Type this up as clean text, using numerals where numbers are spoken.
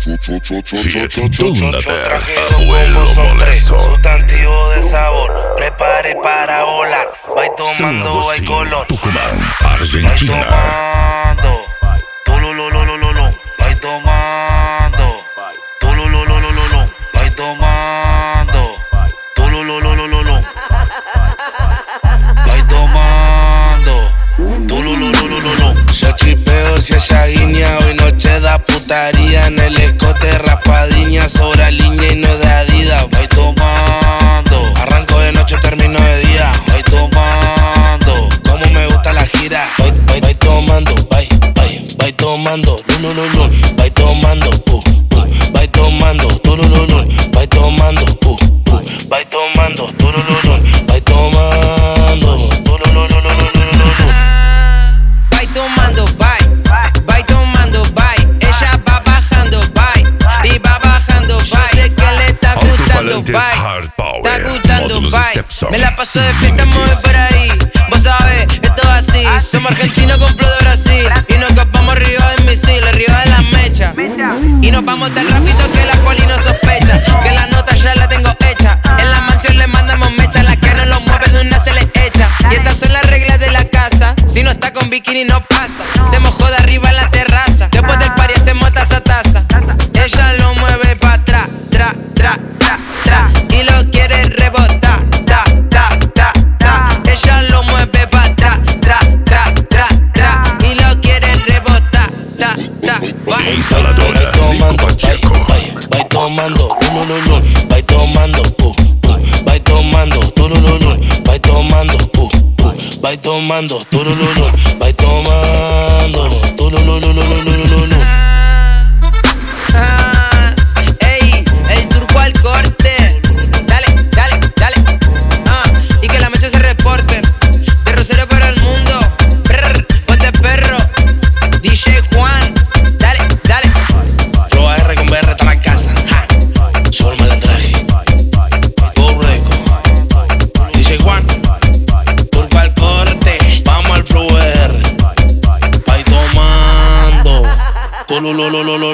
abuelo molesto. Sustantivo de sabor, prepare para volar. Vai tomando, vai color. Tucumán, Vai Argentina. tomando, tululululululu. Vai tomando, tulululululu. Vai tomando, tulululululu. Vai tomando, tulululululu. Se chipeo, si es Shaguinia, hoy noche da putaría. En el escote raspadiña, sobra línea y no es de Adidas. Voy tomando, arranco de noche, termino de día. Voy tomando, como me gusta la gira. Voy tomando, voy tomando, lulululu. Voy tomando, voy tomando, tulululu. Voy tomando, voy tomando, tulululu. Voy tomando, tululululu. Vai tomando, vai tomando, vai. Ella va bajando, vai. Y va bajando, vai. Yo sé que le está gustando, Alto-Valentes vai. Hard Power, Está gustando, módulos vai. Stepson, Me la paso de sin fiesta, mueve límites. por ahí. Vos sabés, esto es así. Somos argentinos con flow de Brasil. Y nos escapamos arriba de misiles, arriba de la mecha. Y nos vamos tan rápido que la poli no sospecha. Que la nota ya la tengo hecha. En la mansión le mandamos mecha. La que no lo mueve de una se le echa. Y estas son las reglas de la casa. Si no está con bikini no pasa. Se mojó de arriba en la terraza. Después del party hacemos taza a taza. Ella lo mueve pa' atrás, tra, tra, tra, tra. Y lo quiere rebotar, ta, ta, ta, ta. Ella lo mueve pa' atrás, tra, tra, tra, tra. Y lo quiere rebotar, ta, ta, va. Instaladora Nico Pacheco. Vai tomando, lulululu. Vai tomando, vai tomando, tulululu. Vai tomando, vai tomando, tulululu. Vai tomando, tululululu. Ey, el turco al corte. Dale, dale, dale. Y que la mecha se reporte. De Rosario para el mundo. Brr, ponte perro. DJ Juan. Dale, dale. Flow AR con BR está en la casa. Ja. Solo me la traje. Go Reco. DJ Juan. Turco al corte. Vamos al Flow AR. Vai tomando. Tululululu.